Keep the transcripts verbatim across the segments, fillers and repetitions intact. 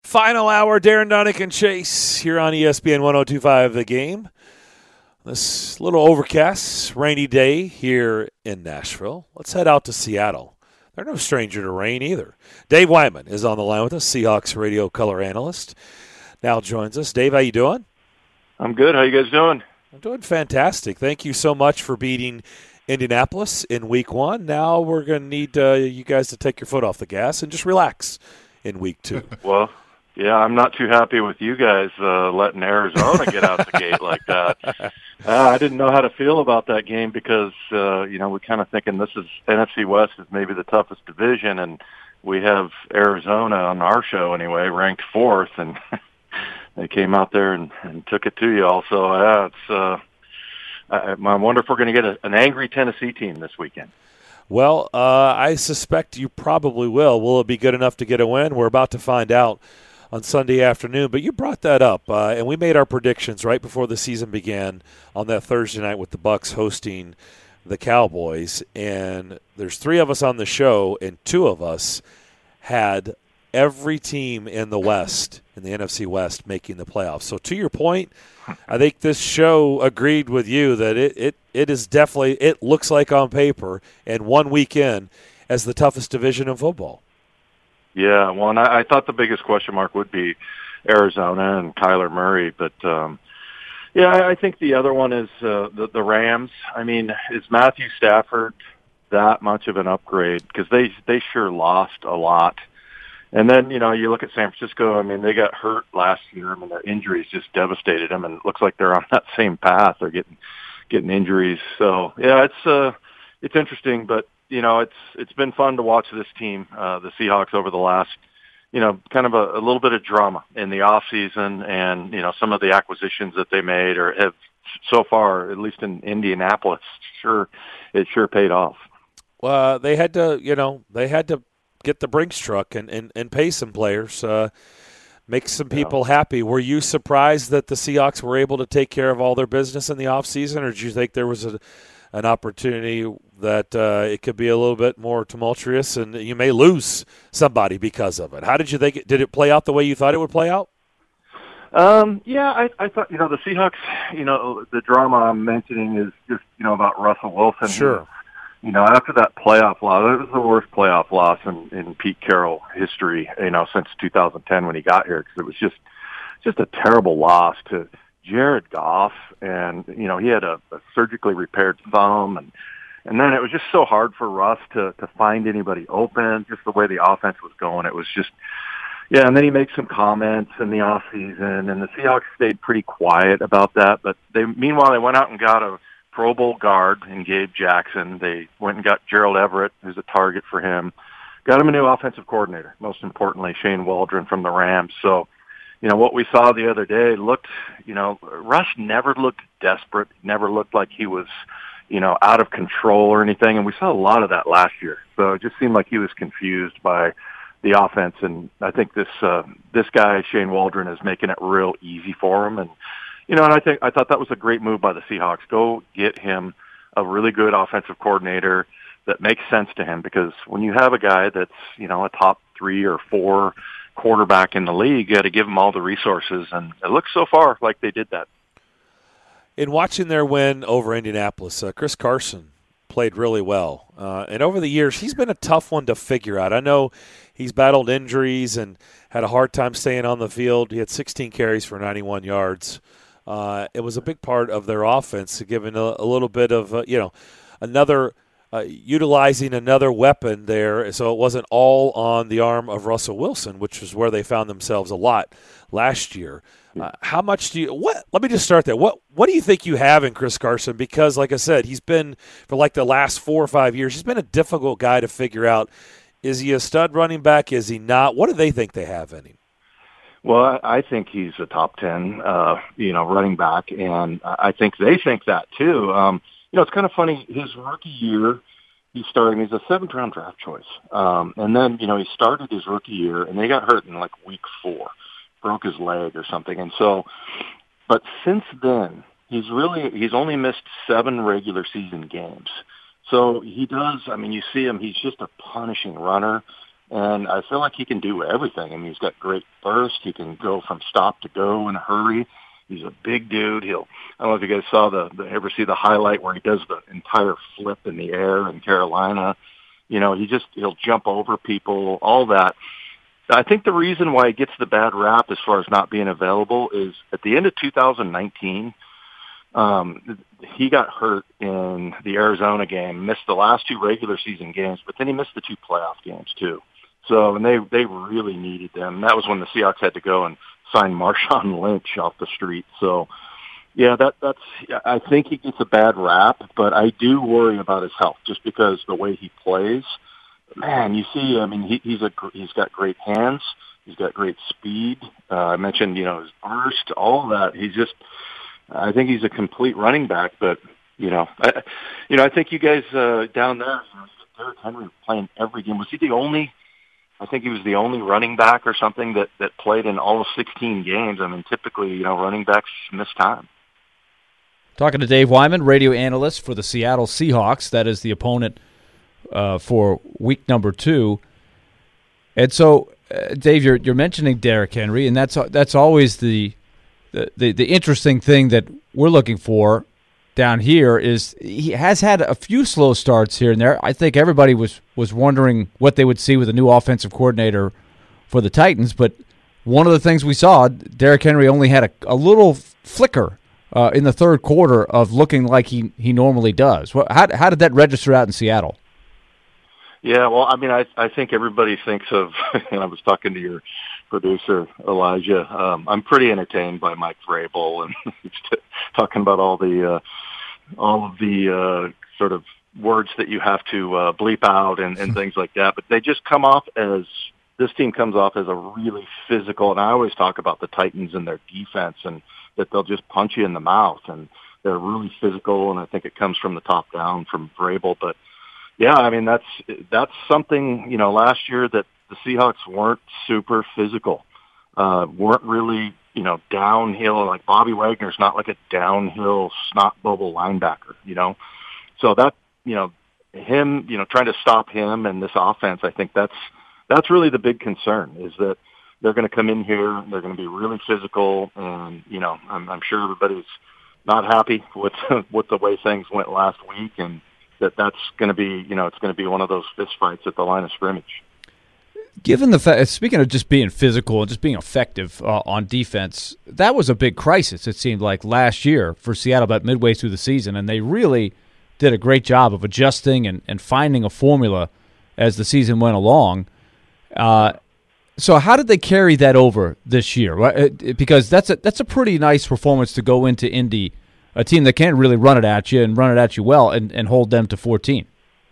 Final hour, Darren Donick and Chase here on E S P N one oh two point five The Game. This little overcast, rainy day here in Nashville. Let's head out to Seattle. They're no stranger to rain either. Dave Wyman is on the line with us, Seahawks radio color analyst. Now joins us. Dave, how you doing? I'm good. How you guys doing? I'm doing fantastic. Thank you so much for beating Indianapolis in week one. Now we're going to need uh, you guys to take your foot off the gas and just relax in week two. Well, yeah, I'm not too happy with you guys uh, letting Arizona get out the gate like that. Uh, I didn't know how to feel about that game because, uh, you know, we're kind of thinking this is N F C West is maybe the toughest division, and we have Arizona on our show anyway, ranked fourth, and they came out there and, and took it to you all. So, yeah, it's uh, I, I wonder if we're going to get a, an angry Tennessee team this weekend. Well, uh, I suspect you probably will. Will it be good enough to get a win? We're about to find out on Sunday afternoon. But you brought that up, uh, and we made our predictions right before the season began on that Thursday night with the Bucs hosting the Cowboys. And there's three of us on the show, and two of us had every team in the West, in the N F C West, making the playoffs. So to your point, I think this show agreed with you that it, it, it is definitely, it looks like on paper and one week in as the toughest division in football. Yeah, well, and I, I thought the biggest question mark would be Arizona and Kyler Murray, but um, yeah, I, I think the other one is uh, the, the Rams. I mean, is Matthew Stafford that much of an upgrade? Because they they sure lost a lot. And then, you know, you look at San Francisco, I mean, they got hurt last year. I mean, their injuries just devastated them, and it looks like they're on that same path. They're getting getting injuries. So, yeah, it's uh, it's interesting, but, you know, it's it's been fun to watch this team, uh, the Seahawks, over the last, you know, kind of a, a little bit of drama in the off season, and, you know, some of the acquisitions that they made or have so far, at least in Indianapolis, sure, it sure paid off. Well, uh, they had to, you know, they had to get the Brinks truck and, and, and pay some players, uh, make some people yeah. happy. Were you surprised that the Seahawks were able to take care of all their business in the offseason, or did you think there was a, an opportunity that uh, it could be a little bit more tumultuous and you may lose somebody because of it? How did you think it, did it play out the way you thought it would play out? Um, yeah, I, I thought, you know, the Seahawks, you know, the drama I'm mentioning is just, you know, about Russell Wilson. Sure. You know, after that playoff loss, it was the worst playoff loss in, in Pete Carroll history, you know, since two thousand ten when he got here, because it was just just a terrible loss to Jared Goff. And, you know, he had a, a surgically repaired thumb, and and then it was just so hard for Russ to, to find anybody open, just the way the offense was going. It was just, yeah, and then he makes some comments in the off season, and the Seahawks stayed pretty quiet about that. But they, meanwhile, they went out and got a Pro Bowl guard in Gabe Jackson. They went and got Gerald Everett, who's a target for him. Got him a new offensive coordinator, most importantly, Shane Waldron from the Rams. So, you know, what we saw the other day looked, you know, Russ never looked desperate, never looked like he was, you know, out of control or anything. And we saw a lot of that last year. So it just seemed like he was confused by the offense. And I think this, uh, this guy, Shane Waldron, is making it real easy for him. And, you know, and I think I thought that was a great move by the Seahawks. Go get him a really good offensive coordinator that makes sense to him, because when you have a guy that's, you know, a top three or four quarterback in the league, you got to give him all the resources, and it looks so far like they did that. In watching their win over Indianapolis, uh, Chris Carson played really well. Uh, and over the years, he's been a tough one to figure out. I know he's battled injuries and had a hard time staying on the field. He had sixteen carries for ninety-one yards. Uh, it was a big part of their offense, giving a, a little bit of, uh, you know, another uh, utilizing another weapon there, so it wasn't all on the arm of Russell Wilson, which is where they found themselves a lot last year. Uh, how much do you – what? Let me just start there. What What do you think you have in Chris Carson? Because, like I said, he's been, for like the last four or five years, he's been a difficult guy to figure out. Is he a stud running back? Is he not? What do they think they have in him? Well, I think he's a top ten, uh, you know, running back, and I think they think that too. Um, you know, it's kind of funny. His rookie year, he started. He's a seventh round draft choice, um, and then you know he started his rookie year, and they got hurt in like week four, broke his leg or something, and so. But since then, he's really he's only missed seven regular season games. So he does. I mean, you see him. He's just a punishing runner. And I feel like he can do everything. I mean, he's got great burst. He can go from stop to go in a hurry. He's a big dude. He'll, I don't know if you guys saw the, the ever see the highlight where he does the entire flip in the air in Carolina. You know, he just, he'll jump over people, all that. I think the reason why he gets the bad rap as far as not being available is at the end of two thousand nineteen, um, he got hurt in the Arizona game, missed the last two regular season games, but then he missed the two playoff games too. So, and they, they really needed them. That was when the Seahawks had to go and sign Marshawn Lynch off the street. So, yeah, that, that's, I think he gets a bad rap, but I do worry about his health just because the way he plays. Man, you see, I mean, he, he's a, he's got great hands. He's got great speed. Uh, I mentioned, you know, his burst, all that. He's just, I think he's a complete running back, but, you know, I, you know, I think you guys, uh, down there, you know, Derrick Henry playing every game. Was he the only, I think he was the only running back or something that, that played in all of sixteen games. I mean, typically, you know, running backs miss time. Talking to Dave Wyman, radio analyst for the Seattle Seahawks. That is the opponent uh, for week number two. And so, uh, Dave, you're you're mentioning Derrick Henry, and that's that's always the, the the the interesting thing that we're looking for down here is he has had a few slow starts here and there. I think everybody was, was wondering what they would see with a new offensive coordinator for the Titans, but one of the things we saw, Derrick Henry only had a, a little flicker uh, in the third quarter of looking like he, he normally does. How, how did that register out in Seattle? Yeah, well, I mean, I I think everybody thinks of, and I was talking to your producer, Elijah, um, I'm pretty entertained by Mike Vrabel and talking about all the, uh, all of the uh, sort of words that you have to uh, bleep out and, and things like that. But they just come off as, this team comes off as a really physical, and I always talk about the Titans and their defense and that they'll just punch you in the mouth, and they're really physical, and I think it comes from the top down from Vrabel. But yeah, I mean, that's, that's something, you know, last year that the Seahawks weren't super physical, uh, weren't really, you know, downhill. Like Bobby Wagner's not like a downhill snot bubble linebacker, you know. So that, you know, him, you know, trying to stop him and this offense, I think that's that's really the big concern is that they're going to come in here, they're going to be really physical, and you know, I'm, I'm sure everybody's not happy with with the way things went last week, and that that's going to be, you know, it's going to be one of those fist fights at the line of scrimmage. Given the fact, speaking of just being physical and just being effective uh, on defense, that was a big crisis, it seemed like, last year for Seattle about midway through the season, and they really did a great job of adjusting and, and finding a formula as the season went along. Uh, so how did they carry that over this year? Because that's a, that's a pretty nice performance to go into Indy, a team that can really run it at you and run it at you well and, and hold them to fourteen.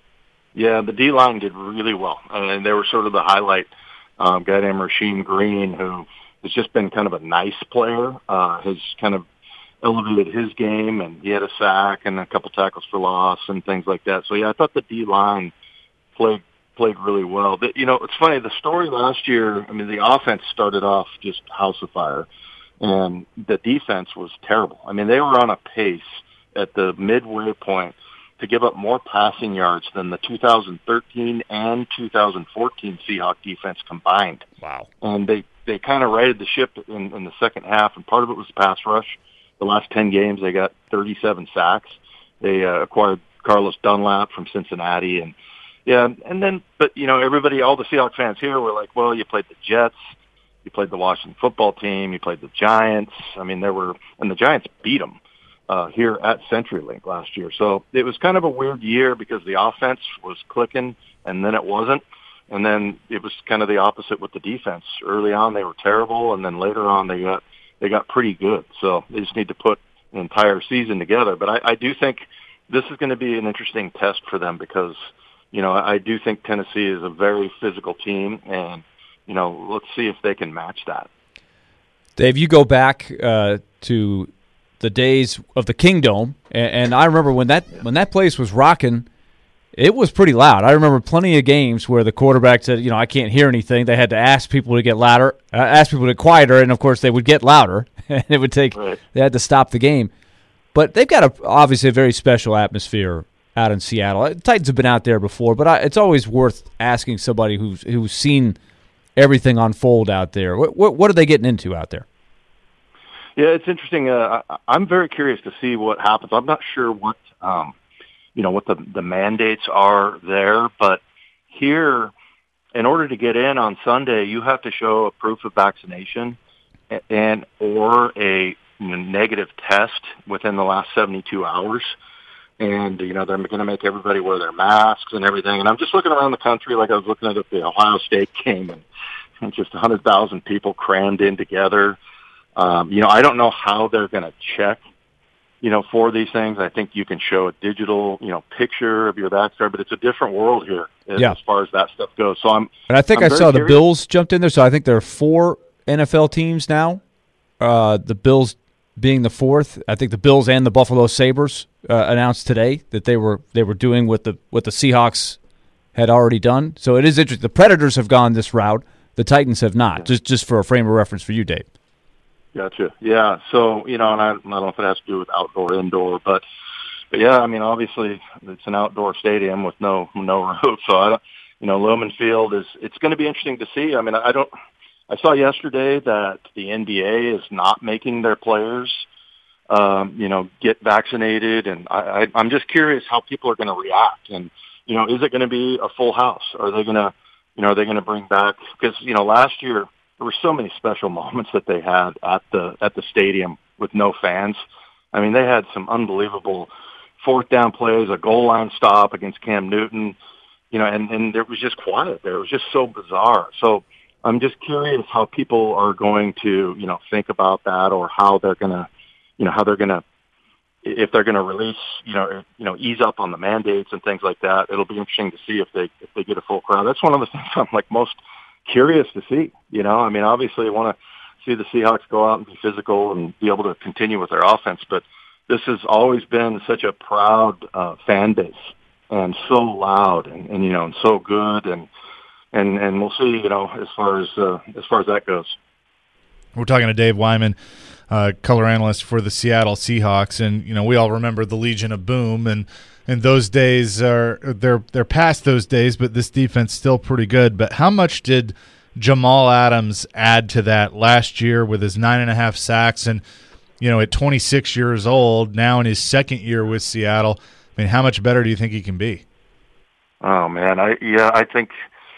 Yeah, the D-line did really well, and they were sort of the highlight. Um, guy named Rasheem Green, who has just been kind of a nice player, uh, has kind of elevated his game, and he had a sack and a couple tackles for loss and things like that. So, yeah, I thought the D-line played played really well. The, you know, it's funny, the story last year, I mean, the offense started off just house of fire, and the defense was terrible. I mean, they were on a pace at the midway point to give up more passing yards than the two thousand thirteen and two thousand fourteen Seahawks defense combined. Wow. And they, they kind of righted the ship in, in the second half, and part of it was the pass rush. The last ten games, they got thirty-seven sacks. They uh, acquired Carlos Dunlap from Cincinnati. And, yeah, and then, but, you know, everybody, all the Seahawks fans here were like, well, you played the Jets, you played the Washington football team, you played the Giants. I mean, there were, and the Giants beat them. Uh, here at CenturyLink last year. So it was kind of a weird year because the offense was clicking and then it wasn't. And then it was kind of the opposite with the defense. Early on they were terrible, and then later on they got they got pretty good. So they just need to put an entire season together. But I, I do think this is going to be an interesting test for them because, you know, I do think Tennessee is a very physical team, and, you know, let's see if they can match that. Dave, you go back uh, to the days of the Kingdome, and, and I remember when that when that place was rocking, it was pretty loud. I remember plenty of games where the quarterback said, you know, I can't hear anything. They had to ask people to get louder, uh, ask people to get quieter, and, of course, they would get louder, and it would take right. They had to stop the game. But they've got, a, obviously, a very special atmosphere out in Seattle. Titans have been out there before, but I, it's always worth asking somebody who's who's seen everything unfold out there. What, what, what are they getting into out there? Yeah, it's interesting. Uh, I, I'm very curious to see what happens. I'm not sure what um, you know what the the mandates are there, but here, in order to get in on Sunday, you have to show a proof of vaccination and or a negative test within the last seventy-two hours. And, you know, they're going to make everybody wear their masks and everything. And I'm just looking around the country like I was looking at the Ohio State game, and, and just one hundred thousand people crammed in together. Um, you know, I don't know how they're going to check, you know, for these things. I think you can show a digital, you know, picture of your vaccine, but it's a different world here as, yeah. as far as that stuff goes. So I'm, and I think I'm I saw curious. the Bills jumped in there. So I think there are four N F L teams now. Uh, the Bills being the fourth. I think the Bills and the Buffalo Sabres uh, announced today that they were they were doing what the what the Seahawks had already done. So it is interesting. The Predators have gone this route. The Titans have not. Just just for a frame of reference for you, Dave. Gotcha. Yeah. So, you know, and I, I don't know if it has to do with outdoor, indoor, but, but yeah, I mean, obviously it's an outdoor stadium with no, no roof. So I don't, you know, Lumen Field is, it's going to be interesting to see. I mean, I don't, I saw yesterday that the N B A is not making their players, um, you know, get vaccinated. And I, I, I'm just curious how people are going to react. And, you know, is it going to be a full house? Are they going to, you know, are they going to bring back, because, you know, last year, there were so many special moments that they had at the at the stadium with no fans. I mean, they had some unbelievable fourth down plays, a goal line stop against Cam Newton, you know, and, and it was just quiet there. It was just so bizarre. So I'm just curious how people are going to, you know, think about that, or how they're going to, you know, how they're going to, if they're going to release, you know, you know, ease up on the mandates and things like that. It'll be interesting to see if they if they get a full crowd. That's one of the things I'm like most curious to see. You know, I mean, obviously I want to see the Seahawks go out and be physical and be able to continue with their offense, but this has always been such a proud uh, fan base, and so loud, and, and you know, and so good, and and and we'll see, you know, as far as uh, as far as that goes. We're talking to Dave Wyman, uh, color analyst for the Seattle Seahawks, and you know, we all remember the Legion of Boom, and and those days are they're they're past those days, but this defense still pretty good. But how much did Jamal Adams add to that last year with his nine and a half sacks, and you know, at twenty-six years old, now in his second year with Seattle? I mean, how much better do you think he can be? Oh man, I yeah, I think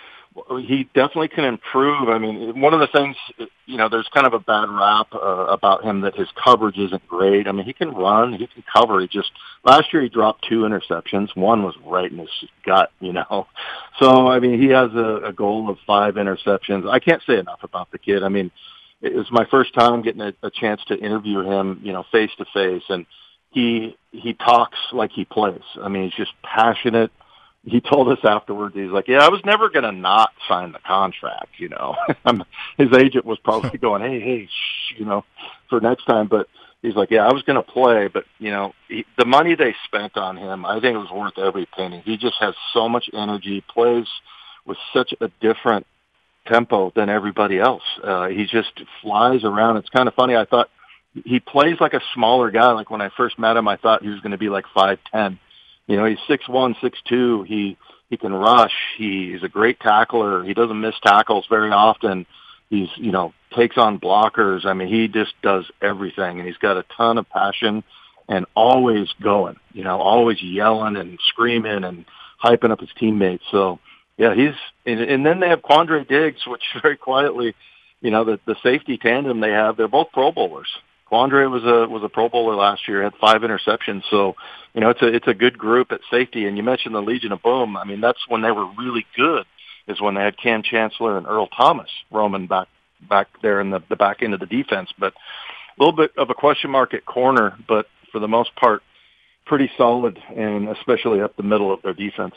he definitely can improve. I mean, one of the things, you know, there's kind of a bad rap uh, about him that his coverage isn't great. I mean, he can run, he can cover. He just last year he dropped two interceptions. One was right in his gut, you know. So I mean, he has a, a goal of five interceptions. I can't say enough about the kid. I mean, it was my first time getting a, a chance to interview him, you know, face to face, and he he talks like he plays. I mean, he's just passionate. He told us afterwards, he's like, yeah, I was never going to not sign the contract, you know. His agent was probably going, hey, hey, shh, you know, for next time. But he's like, yeah, I was going to play. But, you know, he, the money they spent on him, I think it was worth every penny. He just has so much energy, plays with such a different tempo than everybody else. Uh, he just flies around. It's kind of funny. I thought he plays like a smaller guy. Like when I first met him, I thought he was going to be like five ten. You know, he's six one, six two. He he can rush. He, he's a great tackler. He doesn't miss tackles very often. He's, you know, takes on blockers. I mean, he just does everything, and he's got a ton of passion and always going, you know, always yelling and screaming and hyping up his teammates. So, yeah, he's and, and then they have Quandre Diggs, which very quietly, you know, the, the safety tandem they have, they're both Pro Bowlers. Quandre was a was a Pro Bowler last year, had five interceptions. So, you know, it's a it's a good group at safety. And you mentioned the Legion of Boom. I mean, that's when they were really good, is when they had Cam Chancellor and Earl Thomas roaming back back there in the, the back end of the defense. But a little bit of a question mark at corner, but for the most part, pretty solid, and especially up the middle of their defense.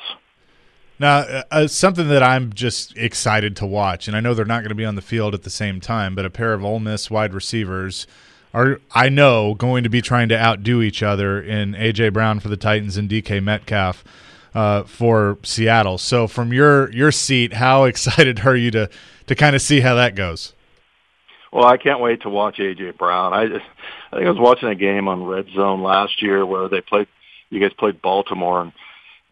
Now, uh, something that I'm just excited to watch, and I know they're not going to be on the field at the same time, but a pair of Ole Miss wide receivers are, I know, going to be trying to outdo each other in A J. Brown for the Titans and D K Metcalf uh, for Seattle. So from your your seat, how excited are you to, to kind of see how that goes? Well, I can't wait to watch A J. Brown. I just, I think I was watching a game on Red Zone last year where they played, you guys played Baltimore, and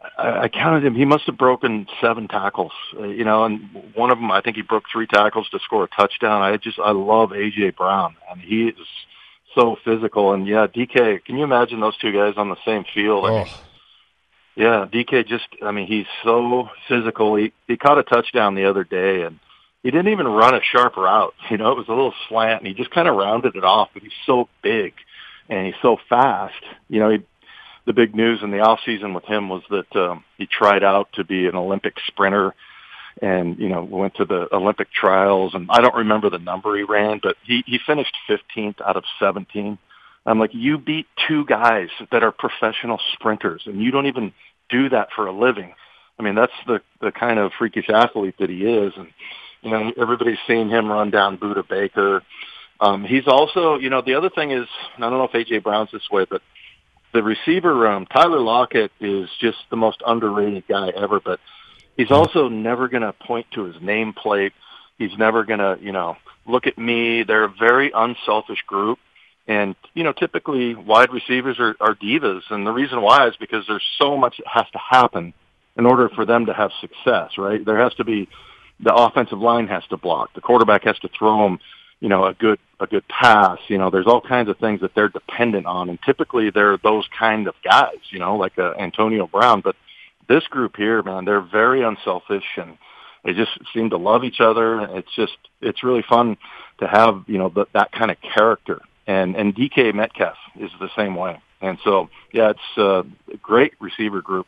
I, I counted him. He must have broken seven tackles, uh, you know, and one of them, I think he broke three tackles to score a touchdown. I just, I love A J Brown, and he is so physical. And yeah, D K, can you imagine those two guys on the same field? Oh. I mean, yeah, D K just, I mean, he's so physical. He, he caught a touchdown the other day, and he didn't even run a sharp route. You know, it was a little slant, and he just kind of rounded it off, but he's so big, and he's so fast. You know, he, the big news in the off season with him was that um, he tried out to be an Olympic sprinter, and you know went to the Olympic trials. And I don't remember the number he ran, but he he finished fifteenth out of seventeen. I'm like, you beat two guys that are professional sprinters, and you don't even do that for a living. I mean, that's the the kind of freakish athlete that he is. And you know, everybody's seen him run down Budda Baker. Um, he's also, you know, the other thing is, and I don't know if A J Brown's this way, but the receiver room, Tyler Lockett is just the most underrated guy ever, but he's also never going to point to his nameplate. He's never going to, you know, look at me. They're a very unselfish group. And, you know, typically wide receivers are, are divas. And the reason why is because there's so much that has to happen in order for them to have success, right? There has to be, the offensive line has to block. The quarterback has to throw them, you know, a good a good pass. You know, there's all kinds of things that they're dependent on, and typically they're those kind of guys, you know, like uh, Antonio Brown. But this group here, man, they're very unselfish, and they just seem to love each other. It's just, it's really fun to have, you know, the, that kind of character. And and D K Metcalf is the same way. And so, yeah, it's uh, a great receiver group.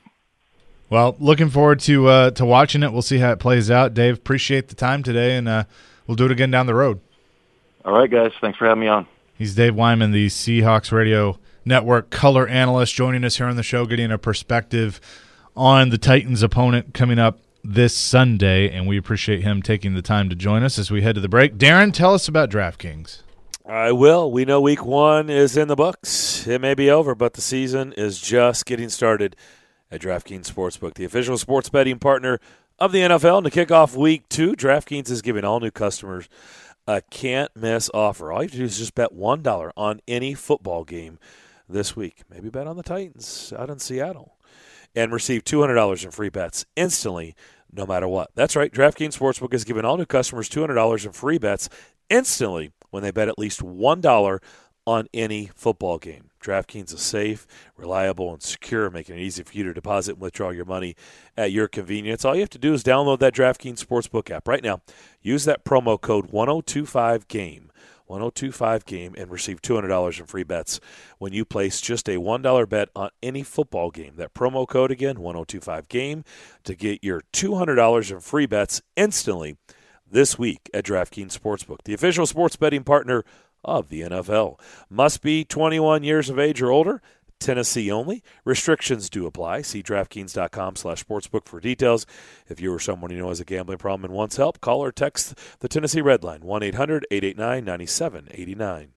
Well, looking forward to uh, to watching it. We'll see how it plays out. Dave, appreciate the time today, and uh, we'll do it again down the road. All right, guys. Thanks for having me on. He's Dave Wyman, the Seahawks Radio Network color analyst, joining us here on the show, getting a perspective on the Titans' opponent coming up this Sunday, and we appreciate him taking the time to join us as we head to the break. Darren, tell us about DraftKings. I will. We know week one is in the books. It may be over, but the season is just getting started at DraftKings Sportsbook, the official sports betting partner of the N F L. And to kick off week two, DraftKings is giving all new customers a can't-miss offer. All you have to do is just bet one dollar on any football game this week. Maybe bet on the Titans out in Seattle and receive two hundred dollars in free bets instantly, no matter what. That's right. DraftKings Sportsbook is giving all new customers two hundred dollars in free bets instantly when they bet at least one dollar on any football game. DraftKings is safe, reliable, and secure, making it easy for you to deposit and withdraw your money at your convenience. All you have to do is download that DraftKings Sportsbook app right now. Use that promo code one oh two five game, one oh two five game, and receive two hundred dollars in free bets when you place just a one dollar bet on any football game. That promo code again, one oh two five game, to get your two hundred dollars in free bets instantly this week at DraftKings Sportsbook, the official sports betting partner of the N F L. Must be twenty-one years of age or older. Tennessee only. Restrictions do apply. See DraftKings.com slash sportsbook for details. If you or someone you know has a gambling problem and wants help, call or text the Tennessee Red Line, one eight hundred eight eight nine nine seven eight nine.